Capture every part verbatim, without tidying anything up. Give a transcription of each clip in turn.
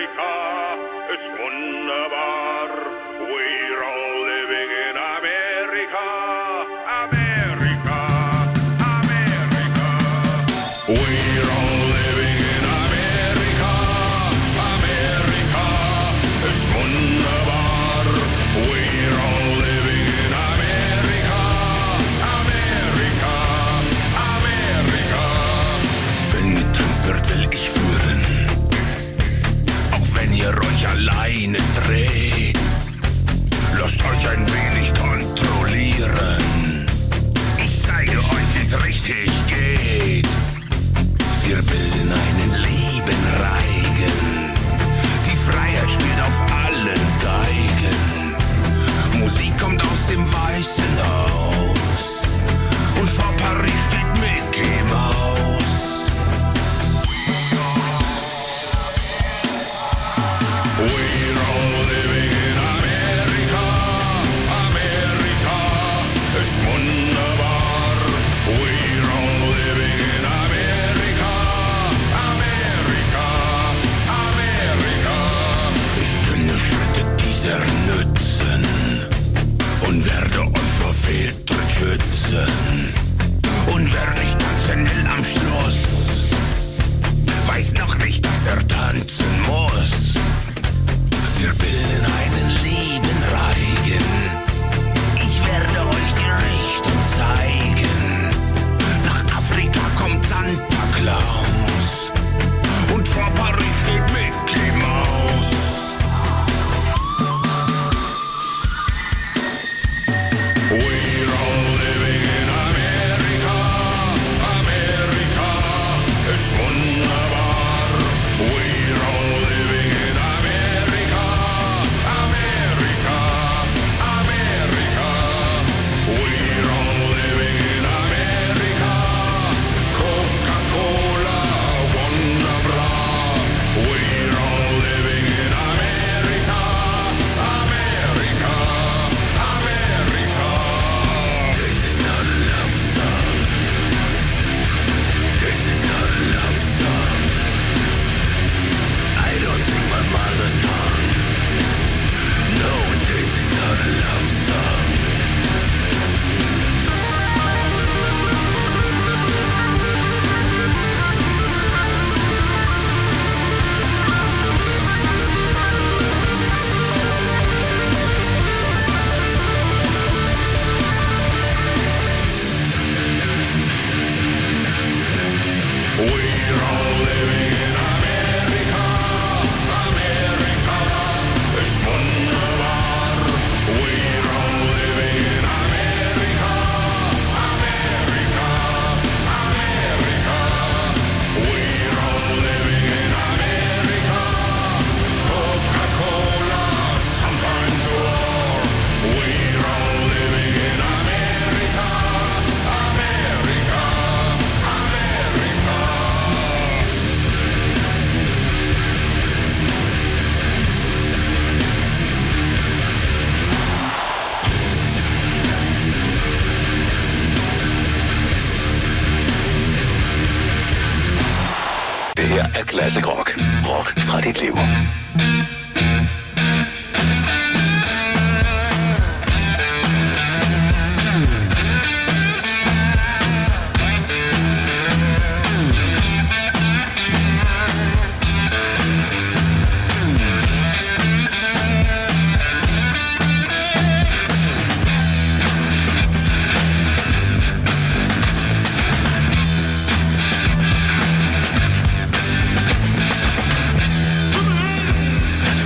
Amerika ist wunderbar. We're all living in America. America, America. We're all living in America. Amerika ist wunderbar. We're all living in America. Amerika, Amerika. Wenn getanzt wird, will ich führen. Auch wenn ihr euch alleine dreht. Lasst euch ein wenig kontrollieren. Ich zeige euch, wie's richtig geht. Wir bilden einen lieben Reigen. Die Freiheit spielt auf allen Geigen. Musik kommt aus dem Weißen Haus. Und vor Paris steht Mickey Mouse. We're all living in America. Amerika ist wunderbar. We're all living in America. Amerika, Amerika. Ich dünne Schritte dieser nützen und werde euch vor Fehltritt schützen. Und wer nicht tanzen will am Schluss, weiß noch nicht, dass er tanzen muss. Wir bilden einen lieben Reigen. Ich werde euch die Richtung zeigen. Nach Afrika kommt Santa Claus. Und vor Paris steht Mickey Mouse. We're all living in America. Amerika ist wunderbar. We're all living in America. Amerika, Amerika. We're all living in America. Coca-Cola, wunderbar. We're all living in America. Amerika, Amerika. This is not a love song. This is not a love song. I don't sing my mother tongue. No, this is not a love song. We're all living in America. Amerika ist wunderbar. We're all living in America. Amerika, Amerika. We're all living in America. Coca-Cola, sometimes war. We're all living in America. Amerika, Amerika. D R Classic Rock. Rock fra dit liv. We're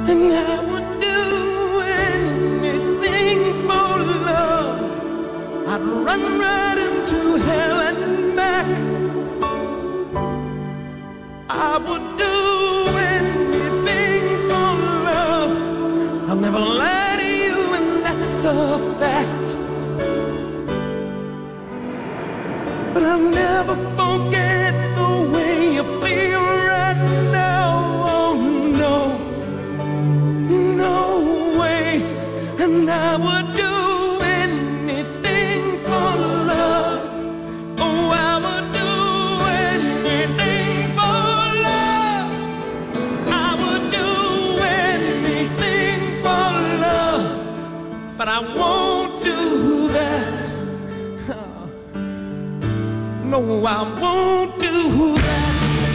and I would do anything for love. I'd run right into hell and back. I would do anything for love. I'll never lie to you, and that's a fact. But I'll never forget the way you feel right now. Oh no, no way. And I would do anything for love. Oh, I would do anything for love. I would do anything for love. But I won't do that. No, I won't do that.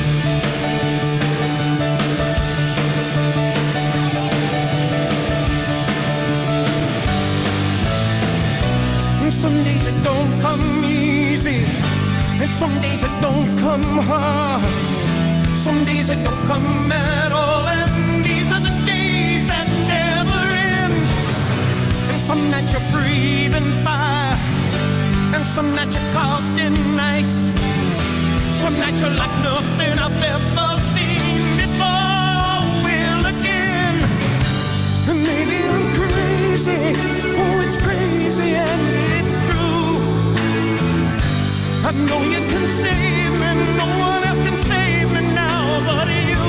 And some days it don't come easy, and some days it don't come hard. Some days it don't come at all, and these are the days that never end. And some nights you're breathing fire, and some nights you're caught in ice. Some nights you're like nothing I've ever seen before. Will again. And maybe I'm crazy. Oh, it's crazy and it's true. I know you can save me. No one else can save me now but you.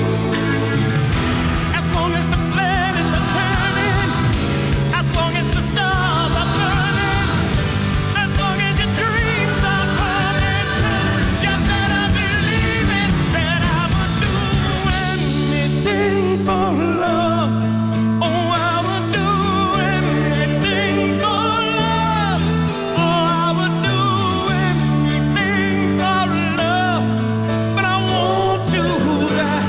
As long as the planets are turning, as long as the stars are burning, as long as your dreams are coming true, you better believe it, that I would do anything for love. Oh, I would do anything for love. Oh, I would do anything for love. But I won't do that.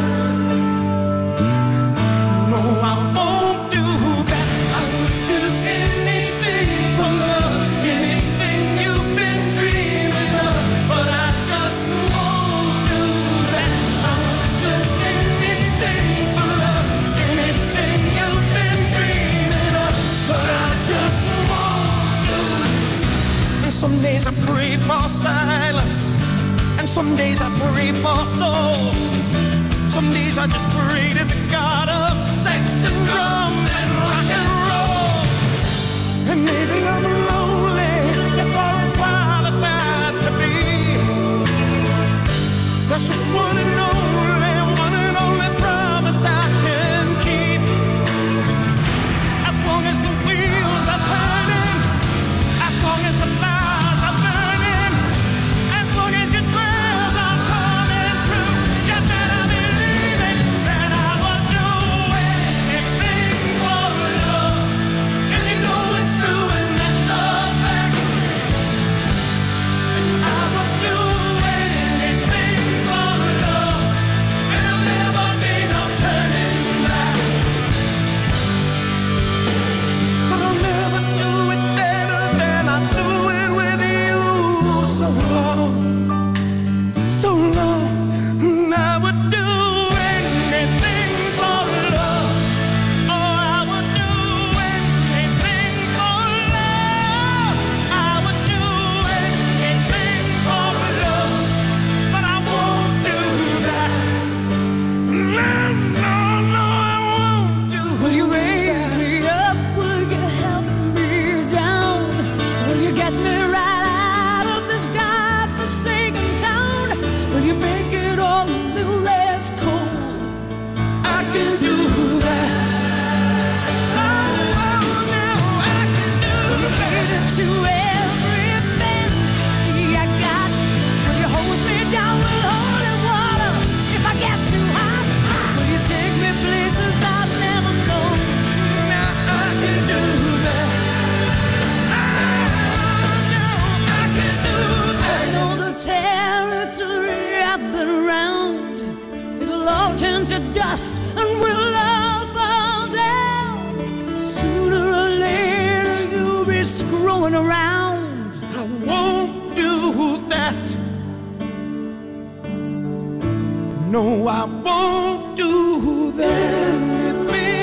No, I won't do that. I would do anything for love, anything you've been dreaming of. But I just won't do that. I would do anything for love, anything you've been dreaming of. But I just won't do it. And some days I pray for silence, and some days I pray for soul. Some days I just pray to the God of sex and drums and rock and roll. And maybe I'm lonely, that's all I'm qualified to be. That's just one and only, one and only promise I can keep. As long as the wheels are turning, as long as the fires are burning, as long as your prayers are coming true, you better believe it, that I will do anything for love. And you know it's true, and that's a fact. I will do anything for love, and there'll never be no turning back. But I'll never do it better than I do it with you. So long, so long, and I would do anything for love. Oh, I would do anything for love. I would do anything for love, but I won't do that. No, no, no, I won't do that. Will you raise me up? Will you help me down? Will you get me right out of this godforsaken town? Will you make it all a little less cold? I can do that. Oh, oh, no, I can do that. Will you cater to every fantasy I got? Will you hold me down with holy water if I get too hot? Will you take me places I've never known? Now I can do that. Oh, no, I can do that. I know the territory I've been around. It'll all turn to dust and we'll all fall down. Sooner or later you'll be screwing around. I won't do that. No, I won't do that. Anything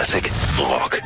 Classic Rock.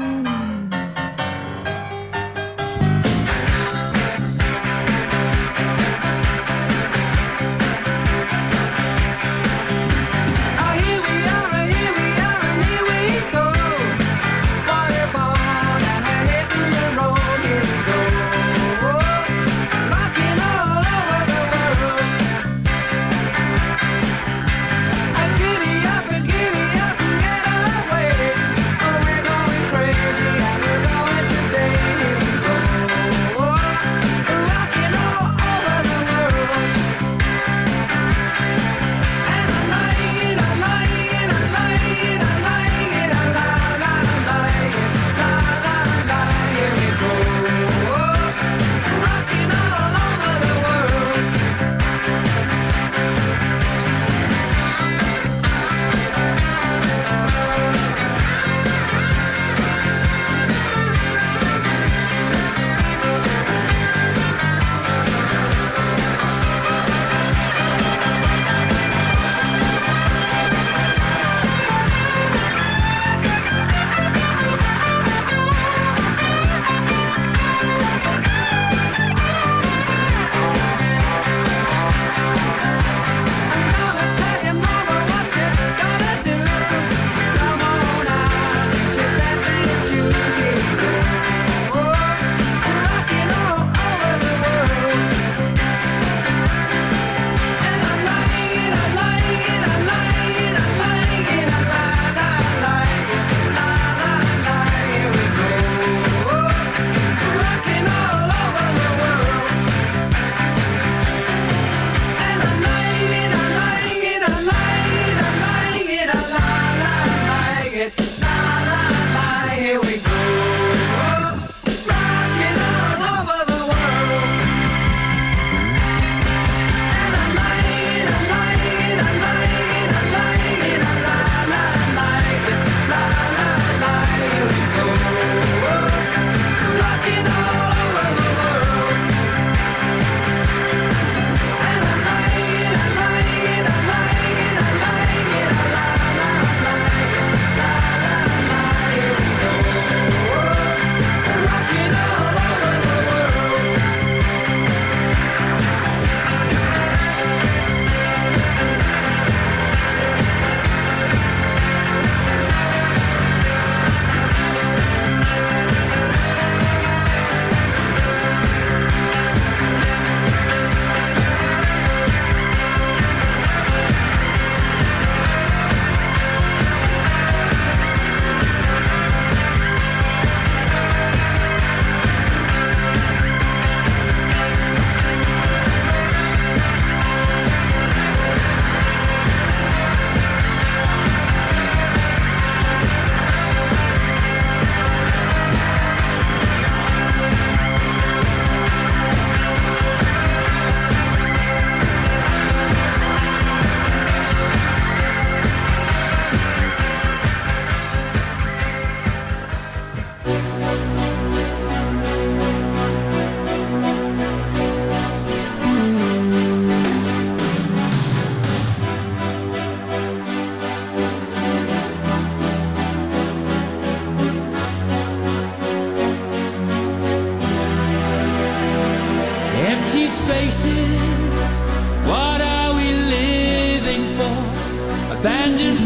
spaces. What are we living for? Abandoned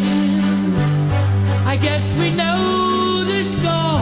places. I guess we know the score.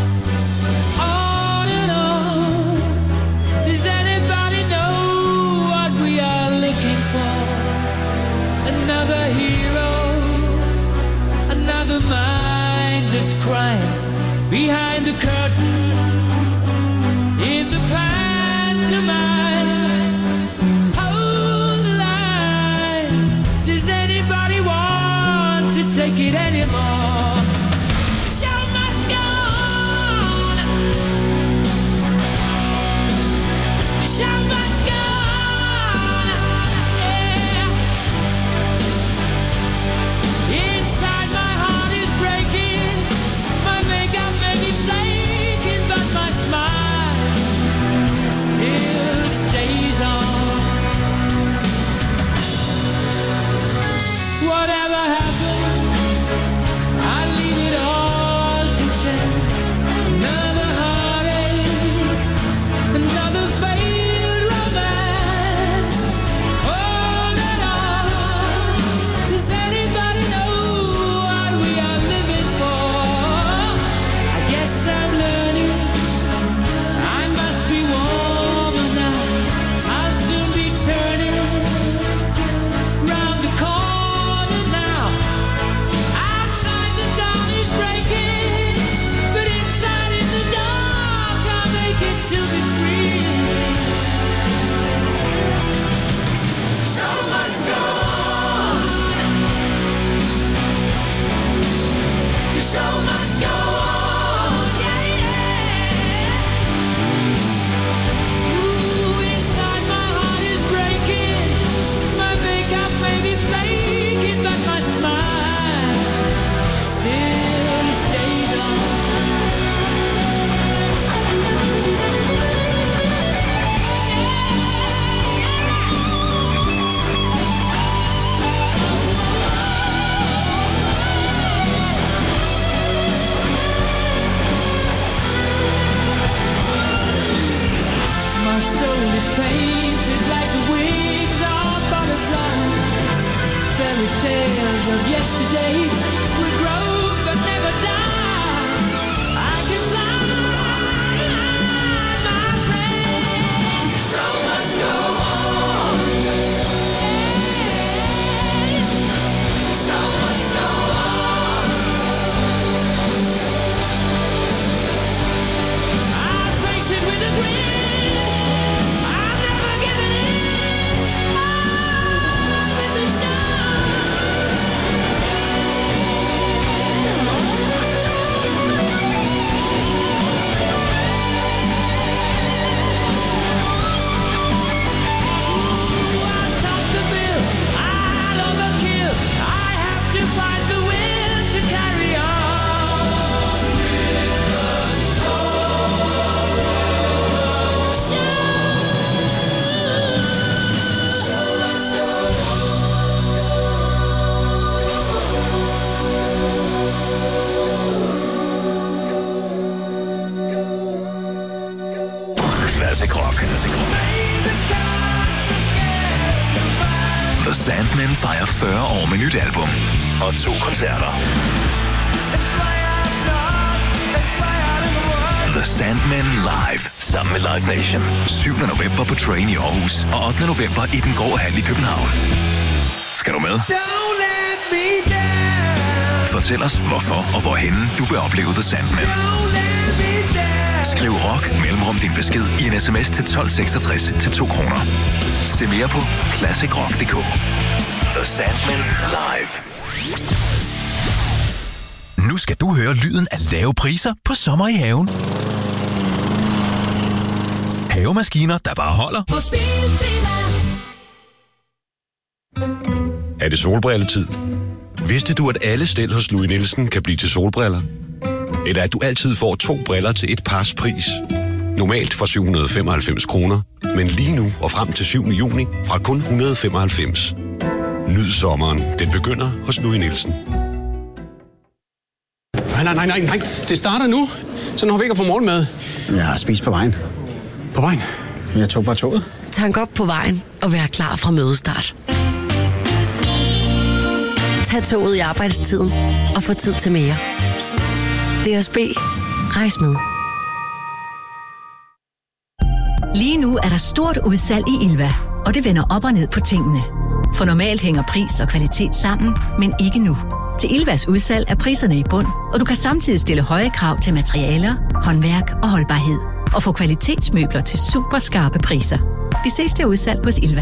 On and on. Does anybody know what we are looking for? Another hero, another mindless crime behind the curtain. In the pantomime, hold the line. Does anybody want to take it anymore? The show must go on. The show must go on. Yeah. Inside my heart is breaking. My makeup may be flaking, but my smile still stays on. Whatever happens, I leave of yesterday will grow but never die. I can fly, my friend. So must go on. Yeah. So must go on. I'll face it with a grin. I'm never giving in. On with the sun. Classic Rock. The Sandmen fejrer fyrre år med nyt album og to koncerter. The Sandmen Live sammen med Live Nation. syvende november på Train i Aarhus og ottende november i Den Grå Hal i København. Skal du med? Fortæl os, hvorfor og hvorhenne du vil opleve The Sandmen. Skriv rock mellemrum din besked i en sms til tolv seksogtres til to kroner. Se mere på classic rock punktum d k. The Sandmen Live. Nu skal du høre lyden af lave priser på sommer i haven. Havemaskiner, der bare holder. Er det solbrilletid? Vidste du, at alle stel hos Louis Nielsen kan blive til solbriller? Eller at du altid får to briller til et pars pris? Normalt for syv hundrede og femoghalvfems kroner, men lige nu og frem til syvende juni fra kun et hundrede og femoghalvfems. Nyd sommeren. Den begynder hos Louis Nielsen. Nej, nej, nej, nej, nej. Det starter nu. Så når vi ikke at få morgenmad. Jeg har spist på vejen. På vejen? Jeg tog bare toget. Tank op på vejen og vær klar fra mødestart. Tag toget i arbejdstiden og få tid til mere. D S B. Rejs med. Lige nu er der stort udsalg i Ilva, og det vender op og ned på tingene. For normalt hænger pris og kvalitet sammen, men ikke nu. Til Ilvas udsalg er priserne i bund, og du kan samtidig stille høje krav til materialer, håndværk og holdbarhed. Og få kvalitetsmøbler til super skarpe priser. Vi ses til udsalg hos Ilva.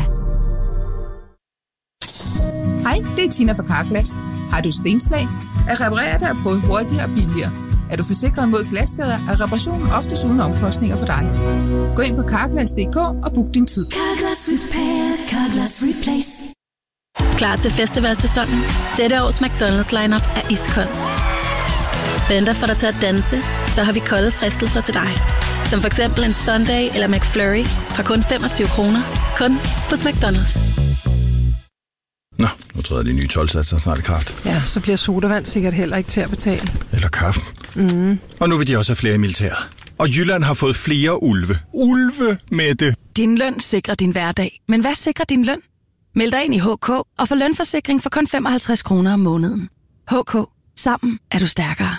Hej, det er Tina fra Carglass. Har du stenslag? At reparere det er både hurtigere og billigere. Er du forsikret mod glasskader, er reparationen oftest uden omkostninger for dig. Gå ind på carglass punktum d k og book din tid. Carglass Repair, Carglass Replace. Klar til festivalsæsonen? Dette års McDonald's lineup er iskold. Venter for dig til at danse, så har vi kolde fristelser til dig. Som for eksempel en Sundae eller McFlurry fra kun femogtyve kroner. Kun hos McDonald's. Nå, nu tror jeg, de nye tolv-satser snart i kraft. Ja, så bliver sodavand sikkert heller ikke til at betale. Eller kaffen. Mm. Og nu vil de også have flere i militæret. Og Jylland har fået flere ulve. Ulve med det. Din løn sikrer din hverdag. Men hvad sikrer din løn? Meld dig ind i H K og få lønforsikring for kun femoghalvtreds kroner om måneden. H K. Sammen er du stærkere.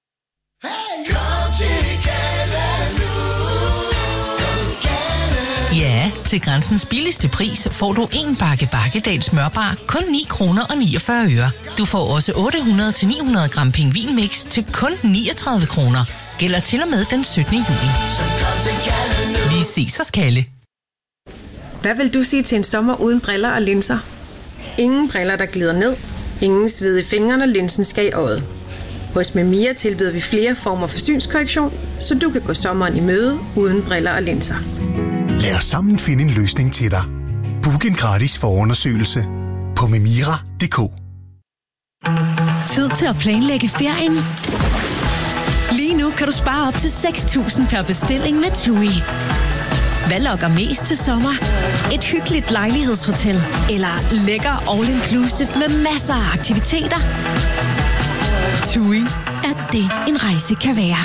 Ja, til Grænsens billigste pris får du en bakke Bakkedal smørbar kun ni kroner og niogfyrre øre. Du får også otte hundrede til ni hundrede gram pingvinmix til kun niogtredive kroner. Gælder til og med den syttende juli. Vi ses hos Kalle. Hvad vil du sige til en sommer uden briller og linser? Ingen briller, der glider ned. Ingen sved i fingrene, og linsen skal i øjet. Hos Memia tilbyder vi flere former for synskorrektion, så du kan gå sommeren i møde uden briller og linser. Lad os sammen finde en løsning til dig. Book en gratis forundersøgelse på memira punktum d k. Tid til at planlægge ferien. Lige nu kan du spare op til seks tusind per bestilling med TUI. Hvad lokker mest til sommer? Et hyggeligt lejlighedshotel eller lækker all-inclusive med masser af aktiviteter? TUI er det, en rejse kan være.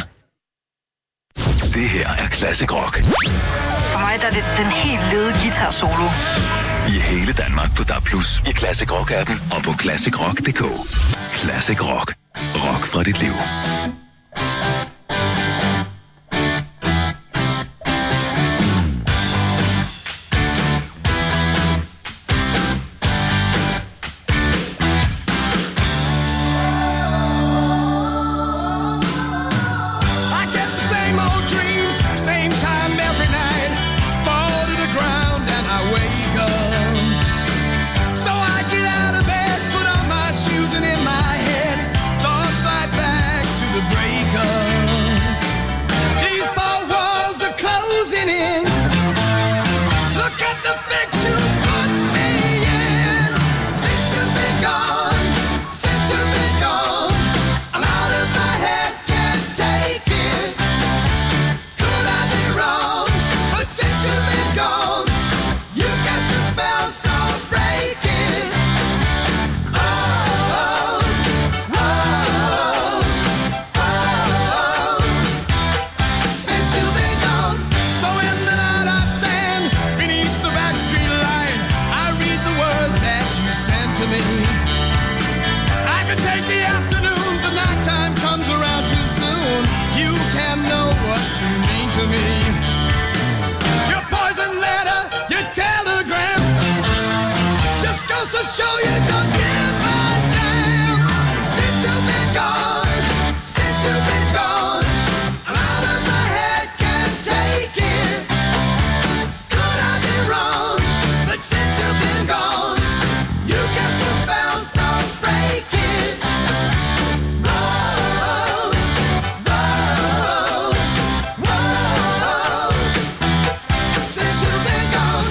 Det her er Classic Rock. For mig der er det den helt lede guitar solo. I hele Danmark på D A B plus, i Classic Rock-appen og på classic rock punktum d k. Classic Rock. Rock fra dit liv. Show you don't give a damn. Since you've been gone, since you've been gone, I'm out of my head, can't take it. Could I be wrong? But since you've been gone, you cast a spell, so break it. Whoa, whoa, whoa. Since you've been gone.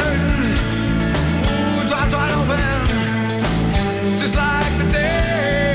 Just like the day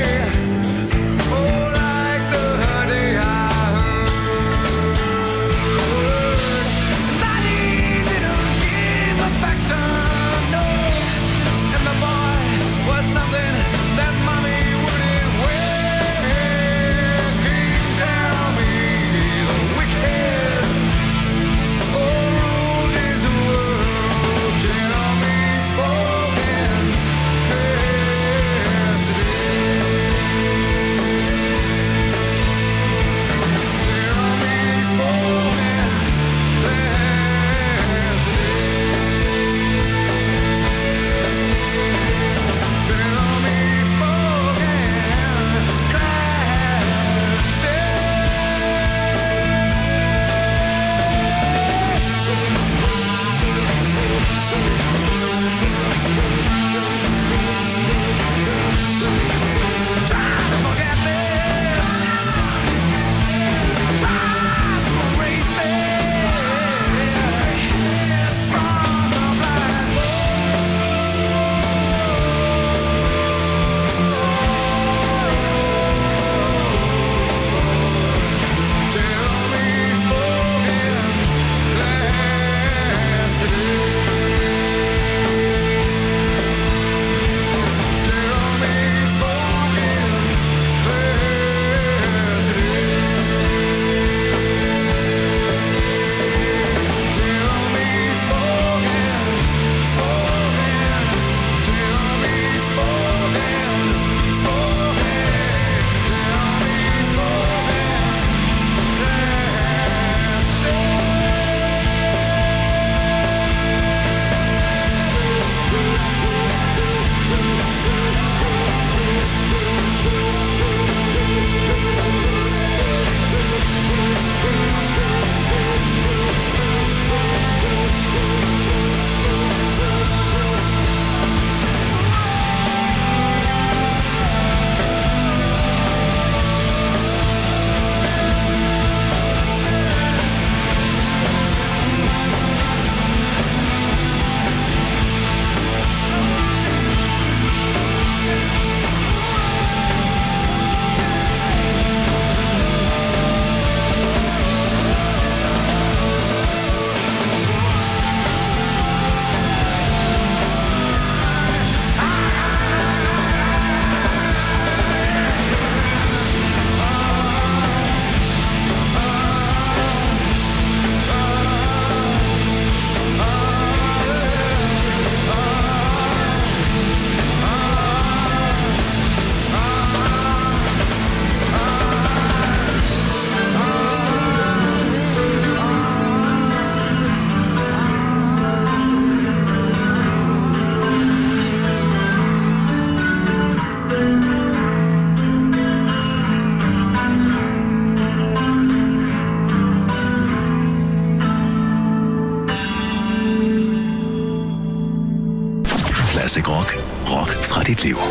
Classic Rock. Rock fra dit liv.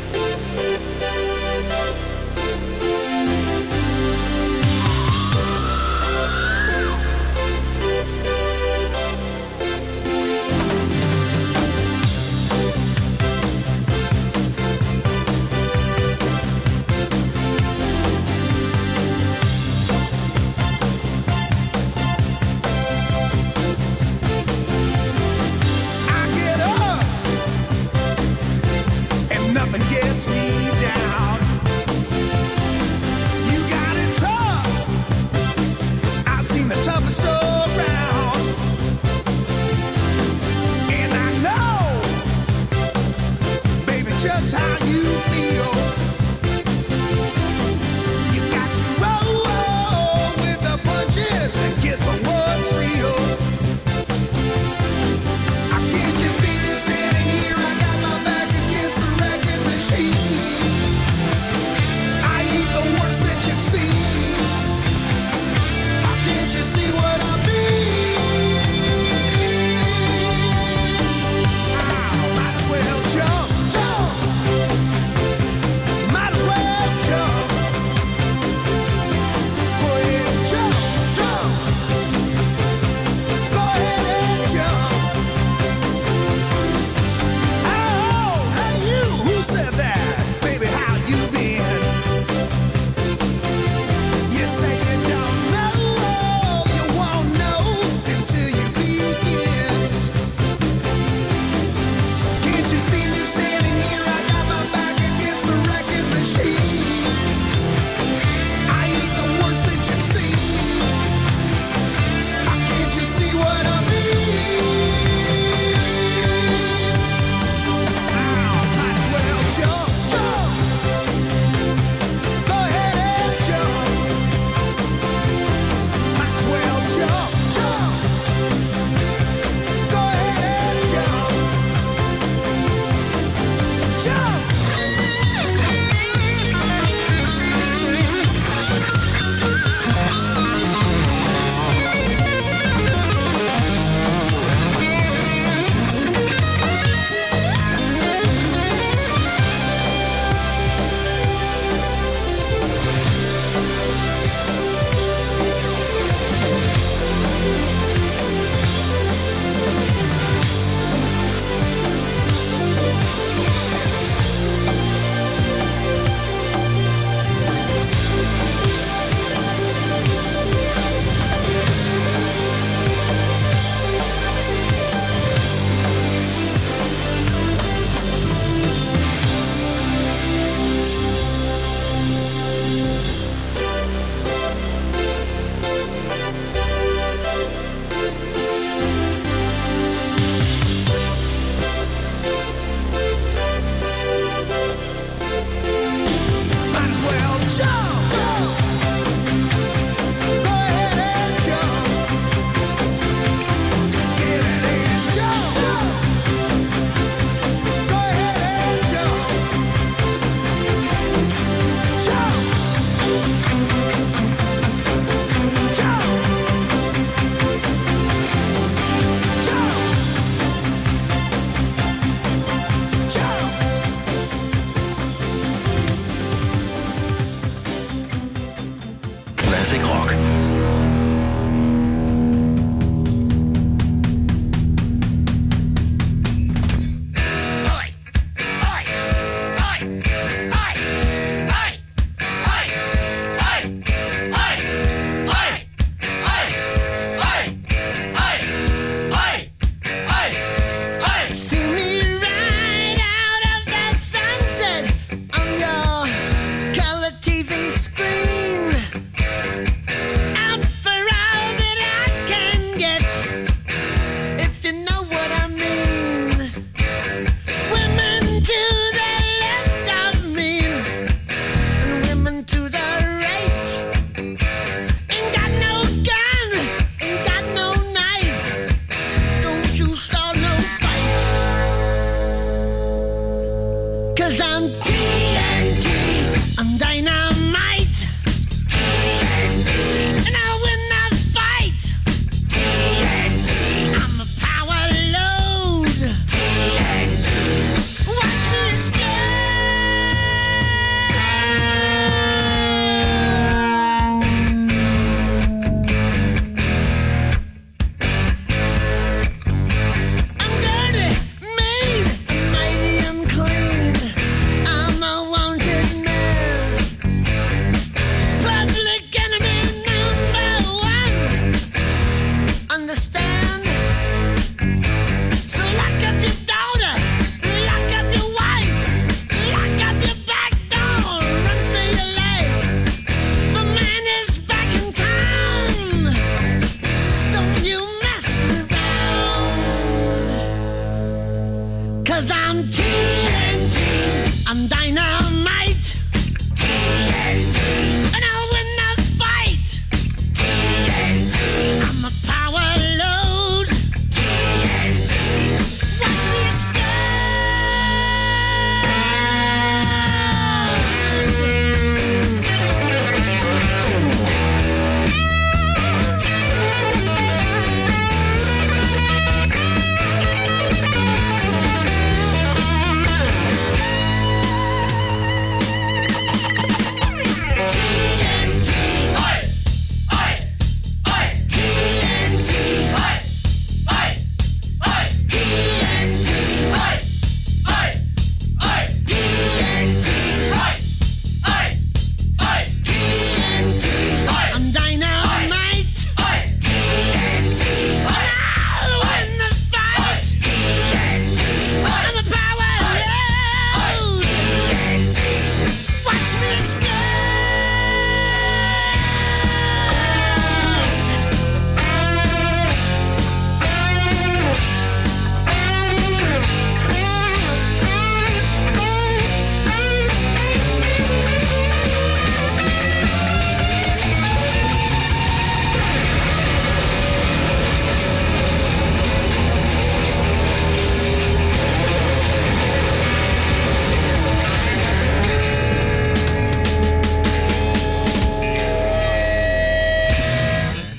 Just how you feel. You got to roll, roll with the punches and get to what's real. I can't you see me standing here? I got my back against the wrecking machine. I ain't the worst that you've seen. Why can't you see what I mean? I might as well jump. Said that, baby, how you been? You say you don't know, you want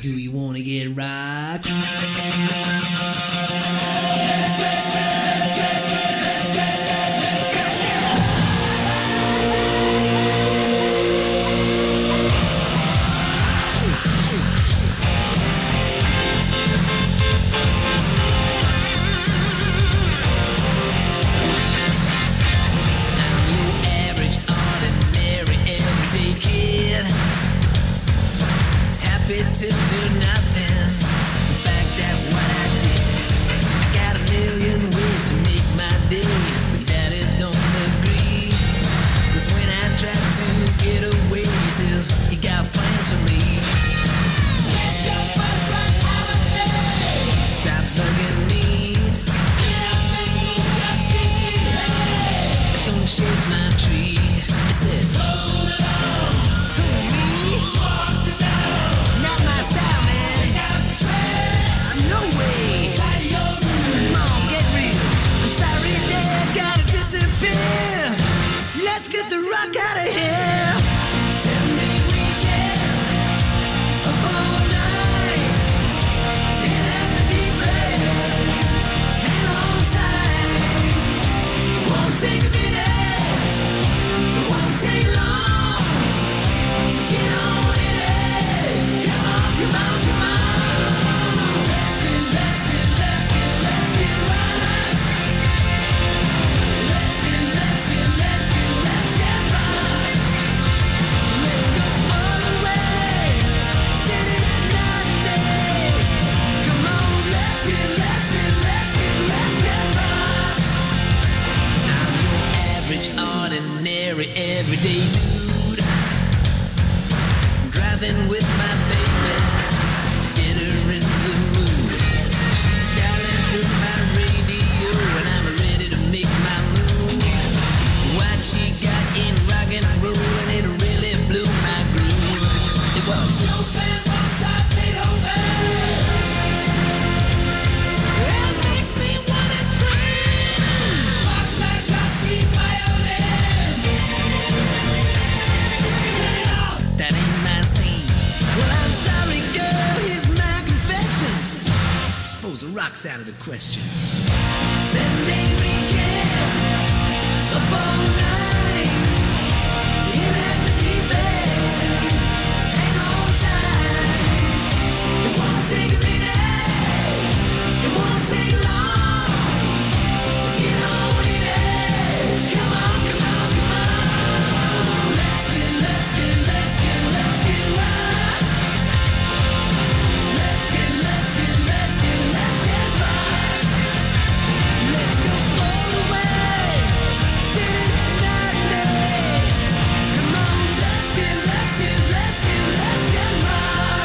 Do you wanna get rocked? To do nothing, in fact that's what I did. I got a million ways to make my day, but Daddy don't agree. 'Cause when I try to get away, he says he got plans for me. Get your butt right out of there. Stop bugging me. Get up and move your sleepy head. Don't shake my tree. He said, hold it on. Who, me? Walk the dog. Not my style, man. Take out the trash. No way. Tidy your room. Come on, get real. I'm sorry, Dad, gotta disappear. Let's get the rock out of here. Sunday weekend, up all night, in at the deep end, hang on tight. Won't take a minute, won't take long. So get on in it. Come on, come on, come on. Let's get, let's get, let's get, let's get right. Let's get, let's get, let's get, let's get right. Let's go all the way. Get it night and day. Come on, let's get, let's get, let's get, let's get right. I'm your average, ordinary, everyday dude. Driving with my baby to get her in the mood. She's dialing through my radio and I'm ready to make my move. What she got in rock and roll and it really blew my groove. It was Chopin, Mozart, Beethoven. It makes me wanna scream. Mozart, Gotti, violin. Turn it off. That ain't my scene. Well, I'm sorry, girl, here's my confession. Suppose the rock's out of the question. Sunday weekend, up all night, in at the deep end, hang on tight. It won't take a minute, it won't take long. So get on in it. Come on, come on, come on. Let's get, let's get, let's get, let's get right. Let's get, let's get, let's get, let's get right. Let's go all the way. Get it night and day. Come on, let's get, let's get, let's get, let's get right.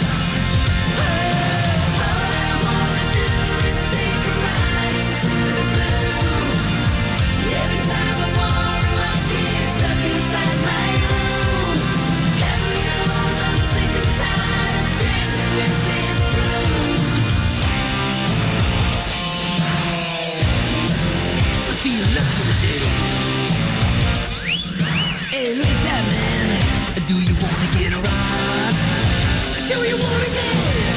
All I wanna do is take a ride into the blue. Every time I wanna, I get stuck inside my room. Heaven knows I'm sick and tired of dancing with this broom. I feel lucky today. Hey, look at that, man. Do you wanna get rocked? Do you wanna get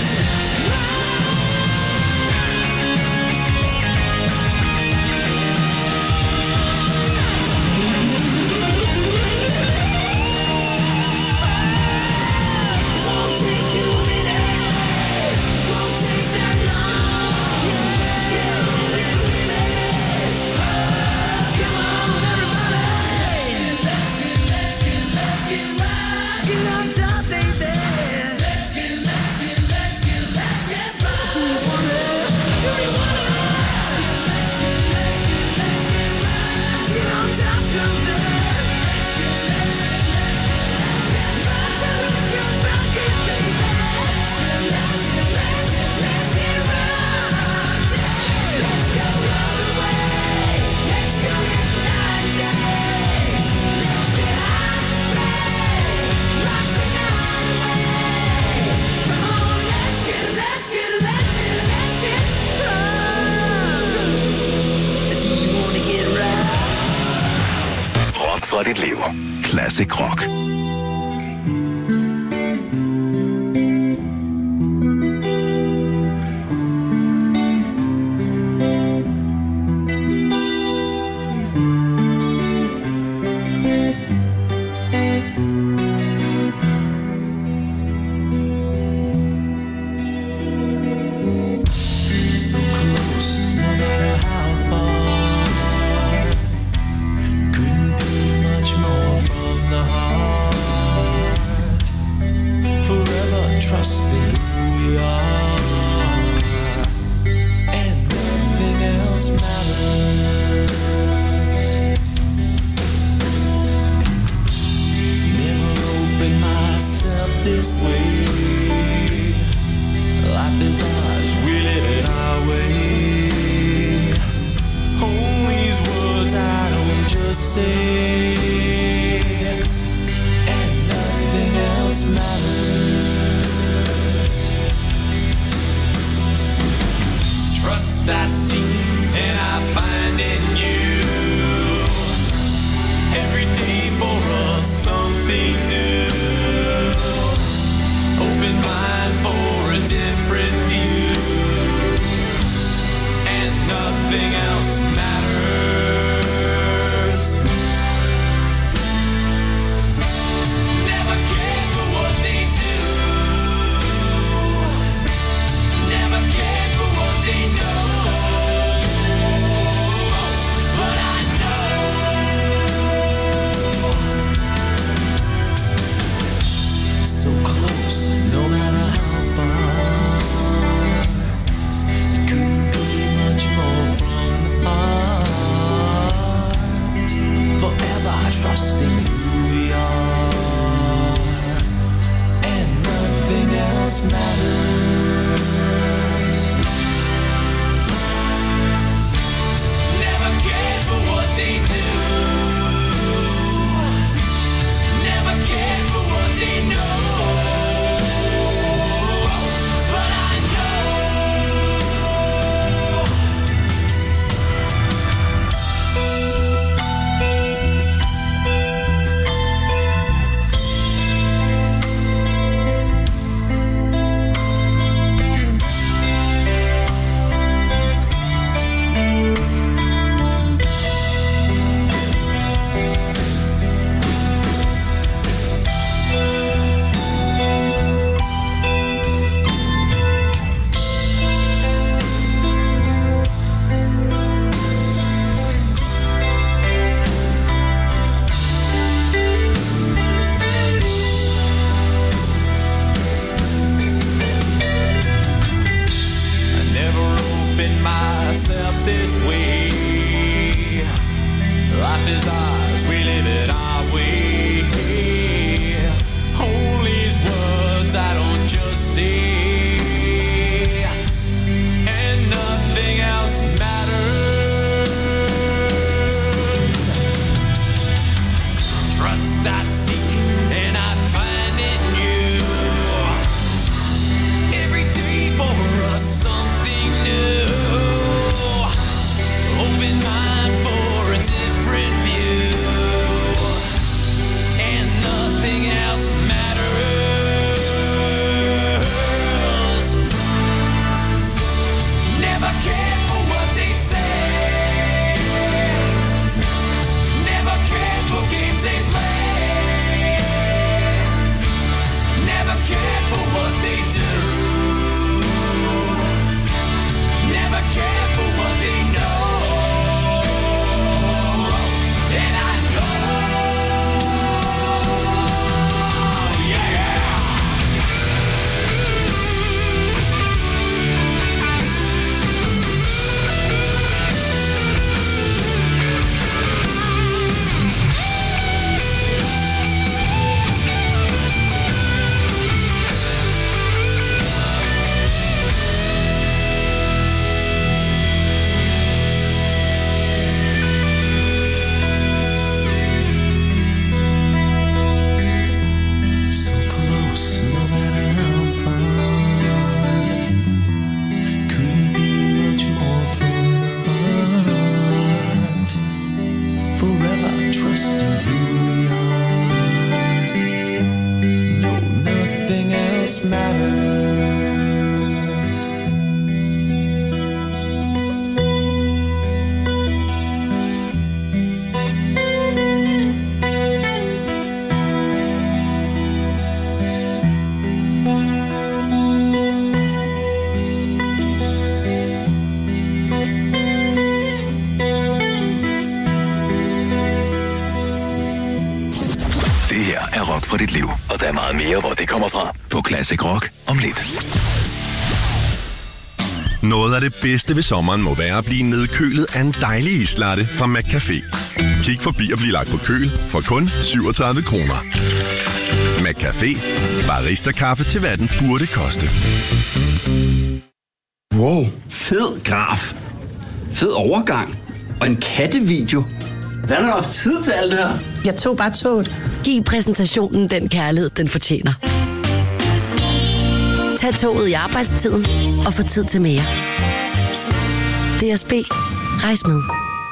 Won't take you a minute, won't take that long. Yeah, to get on in with it. Oh, come on, everybody. Let's get, let's get, let's get right. Get on top, baby. Let's get, let's get, let's get, let's get right. Do you wanna? Do you wanna? Let's get, let's get, let's get right. Get on top, girls. Let's get, let's get, let's get, let's get right. Turn up your rocket, baby. Let's get, let's get, let's get right. Yeah. Let's go all the way. Let's do it night and day. Let's get high and play. Rock the night away. Come on, let's get, let's get, let's get, let's get right. Do you wanna get right? Rock fra dit liv. Classic rock. meget mere, hvor det kommer fra på Classic Rock om lidt. Noget af det bedste ved sommeren må være at blive nedkølet af en dejlig islatte fra McCafé. Kig forbi og bliv lagt på køl for kun syvogtredive kroner. McCafé. Barista-kaffe til hvad den burde koste. Wow, fed graf. Fed overgang. Og en kattevideo. Hvad har du haft tid til alt det her? Jeg tog bare toget. Giv præsentationen den kærlighed, den fortjener. Tag toget i arbejdstiden og få tid til mere. D S B. Rejs med.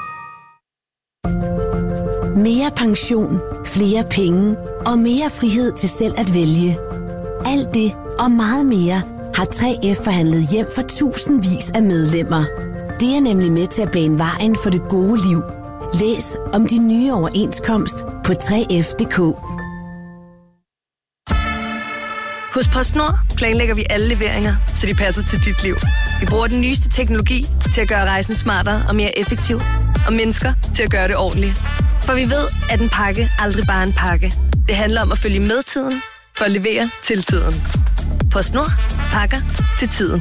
Mere pension, flere penge og mere frihed til selv at vælge. Alt det og meget mere har tre F forhandlet hjem for tusindvis af medlemmer. Det er nemlig med til at bane vejen for det gode liv. Læs om de nye overenskomst på tre F punktum d k. Hos PostNord planlægger vi alle leveringer, så de passer til dit liv. Vi bruger den nyeste teknologi til at gøre rejsen smartere og mere effektiv, og mennesker til at gøre det ordentligt. For vi ved, at en pakke aldrig bare er en pakke. Det handler om at følge med tiden, for at levere til tiden. PostNord. Pakker til tiden.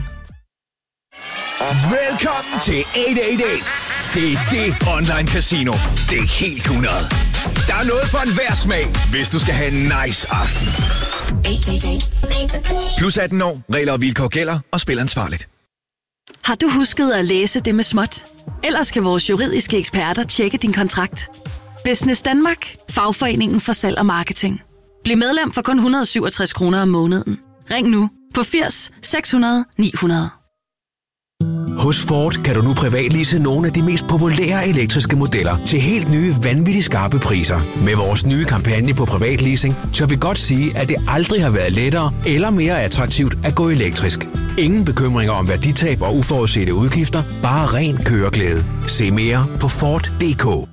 Velkommen til otte otte otte. Det er det online casino. Det er helt hundrede. Der er noget for enhver smag, hvis du skal have en nice aften. Plus atten år, regler og vilkår gælder, og spil ansvarligt. Har du husket at læse det med småt? Ellers skal vores juridiske eksperter tjekke din kontrakt. Business Danmark. Fagforeningen for salg og marketing. Bliv medlem for kun et hundrede og syvogtres kroner om måneden. Ring nu på firs seks hundrede ni hundrede. Hos Ford kan du nu privatlease nogle af de mest populære elektriske modeller til helt nye, vanvittigt skarpe priser. Med vores nye kampagne på privatleasing, tør vi godt sige, at det aldrig har været lettere eller mere attraktivt at gå elektrisk. Ingen bekymringer om værditab og uforudsete udgifter, bare ren køreglæde. Se mere på Ford punktum d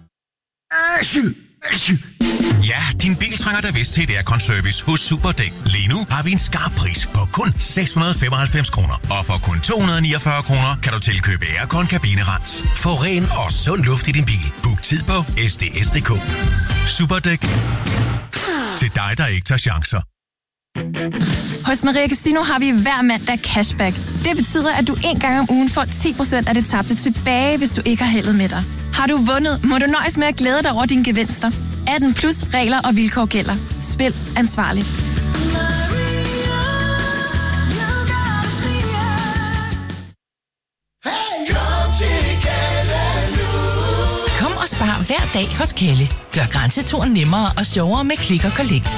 k. Ja, din bil trænger da vist til et aircon-service hos Superdæk. Lige nu har vi en skarp pris på kun seks hundrede og femoghalvfems kroner. Og for kun to hundrede og niogfyrre kroner kan du tilkøbe aircon-kabinerens. Få ren og sund luft i din bil. Book tid på S D S punktum d k. Superdæk. Til dig, der ikke tager chancer. Hos Maria Casino har vi hver mandag cashback. Det betyder, at du en gang om ugen får ti procent af det tabte tilbage, hvis du ikke har heldet med dig. Har du vundet, må du nøjes med at glæde dig over dine gevinster. atten plus regler og vilkår gælder. Spil ansvarligt. Kom og spar hver dag hos Kelle. Gør grænseturen nemmere og sjovere med Click og Collect.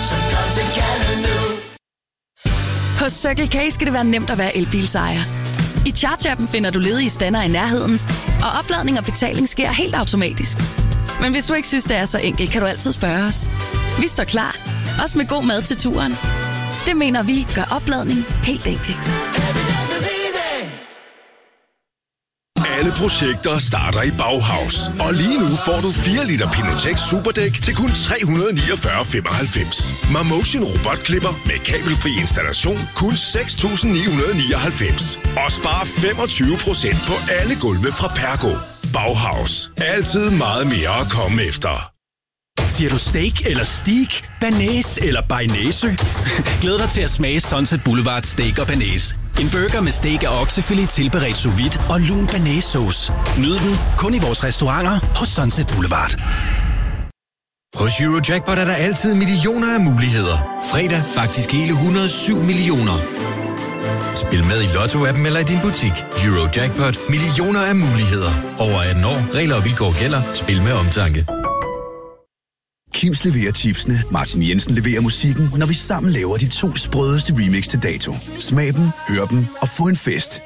På Circle K skal det være nemt at være elbilsejer. I Charge-appen finder du ledige stander i nærheden, og opladning og betaling sker helt automatisk. Men hvis du ikke synes, det er så enkelt, kan du altid spørge os. Vi står klar, også med god mad til turen. Det mener vi gør opladning helt enkelt. Alle projekter starter i Bauhaus. Og lige nu får du fire liter Pinotex Superdæk til kun tre hundrede og niogfyrre komma femoghalvfems. Marmotion robotklipper med kabelfri installation kun seks tusind ni hundrede og nioghalvfems. Og spar femogtyve procent på alle gulve fra Pergo. Bauhaus. Altid meget mere at komme efter. Siger du steak eller steak, banæs eller bearnaise? Glæd dig til at smage Sunset Boulevard Steak og Banæs. En burger med steak og oksefilet tilberedt sous vide og lun banæssauce. Nyd den kun i vores restauranter hos Sunset Boulevard. Hos Eurojackpot er der altid millioner af muligheder. Fredag faktisk hele et hundrede og syv millioner. Spil med i Lotto-appen eller i din butik. Eurojackpot. Millioner af muligheder. Over atten år. Regler og vilkår gælder. Spil med omtanke. Kims leverer chipsene, Martin Jensen leverer musikken, når vi sammen laver de to sprødeste remix til dato. Smag dem, hør dem og få en fest.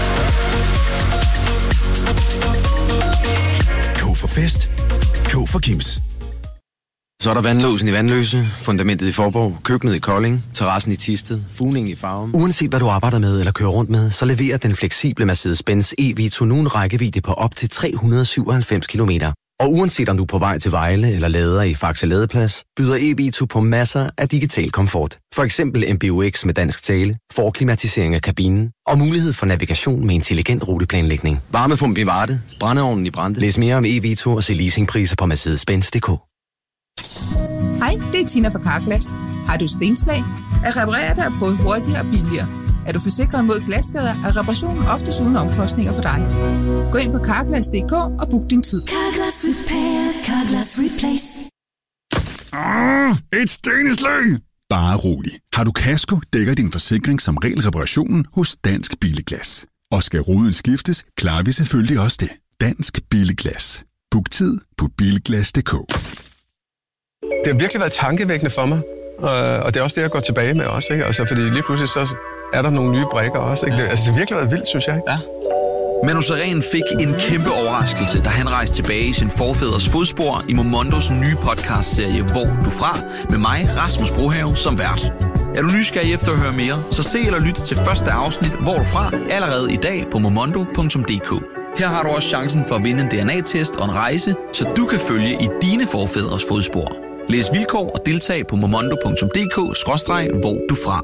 K for fest. K for Kims. Så er der vandlåsen i Vandløse, fundamentet i Forborg, køkkenet i Kolding, terrassen i Thisted, fugningen i Farum. Uanset hvad du arbejder med eller kører rundt med, så leverer den fleksible Mercedes-Benz E-Vito nu en rækkevidde på op til tre hundrede og syvoghalvfems kilometer. Og uanset om du er på vej til Vejle eller lader i Faxe Ladeplads, byder E-Vito på masser af digital komfort. For eksempel M B U X med dansk tale, forklimatisering af kabinen og mulighed for navigation med intelligent ruteplanlægning. Varmepumpe i Varde, brændeovnen i Brande. Læs mere om E-Vito og se leasingpriser på Mercedes Benz punktum d k. Hej, det er Tina fra Carglass. Har du stenslag? At reparere dig både hurtigere og billigere. Er du forsikret mod glasskader, er reparationen oftest uden omkostninger for dig. Gå ind på carglass punktum d k og book din tid. Carglass Repair, Carglass Replace. Ah, et stenslag! Bare rolig. Har du kasko, dækker din forsikring som regel reparationen hos Dansk Billeglas. Og skal ruden skiftes, klarer vi selvfølgelig også det. Dansk Billeglas. Book tid på bilglas punktum d k. Det har virkelig været tankevækkende for mig, og det er også det, jeg går tilbage med også, ikke? Altså, fordi lige pludselig så er der nogle nye brikker også, ikke? Det, altså, det har virkelig været vildt, synes jeg. Ja. Manu Sareen fik en kæmpe overraskelse, da han rejste tilbage i sin forfædres fodspor i Momondos nye podcastserie Hvor du fra, med mig, Rasmus Brohave, som vært. Er du nysgerrig efter at høre mere, så se eller lyt til første afsnit Hvor du fra, allerede i dag på momondo punktum d k. Her har du også chancen for at vinde en D N A-test og en rejse, så du kan følge i dine forfædres fodspor. Læs vilkår og deltag på momondo punktum d k skråstreg hvor du fra.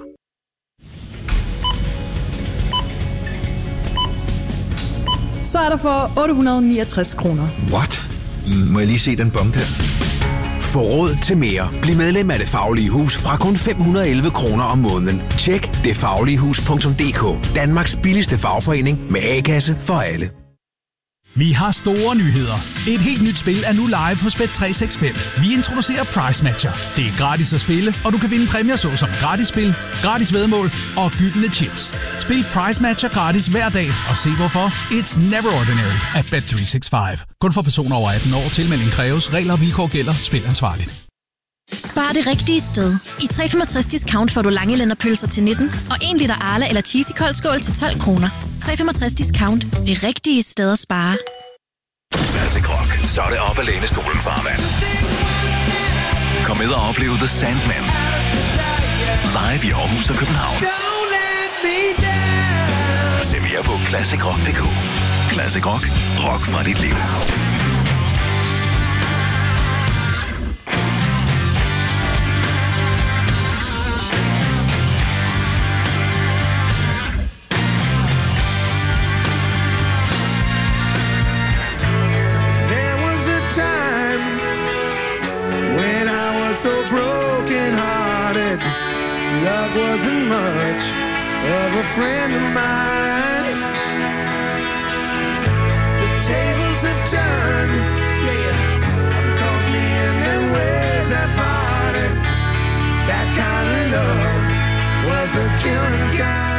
Så er der for otte hundrede og niogtres kroner. What? Må jeg lige se den bong der? Få råd til mere. Bliv medlem af Det Faglige Hus fra kun fem hundrede og elleve kroner om måneden. Tjek det faglige hus punktum d k. Danmarks billigste fagforening med A-kasse for alle. Vi har store nyheder. Et helt nyt spil er nu live hos Bet tre seks fem. Vi introducerer Price Matcher. Det er gratis at spille, og du kan vinde præmier såsom gratis spil, gratis væddemål og gyldne chips. Spil Price Matcher gratis hver dag, og se hvorfor. It's never ordinary at Bet tre seks fem. Kun for personer over atten år. Tilmelding kræves. Regler og vilkår gælder. Spil ansvarligt. Spar det rigtige sted. I tre komma femogtres discount får du langelænderpølser til nitten og en liter Arla eller Cheesy koldskål til tolv kroner. tre komma femogtres discount. Det rigtige sted at spare. Classic Rock. Så er det op ad lænestolen, farmand. Kom med og opleve The Sandman. Live i Aarhus og København. Se mere på classic rock punktum d k. Classic Rock. Rock fra dit liv. So broken hearted, love wasn't much of a friend of mine. The tables have turned, yeah, one calls me and then where's that party? That kind of love was the killing kind.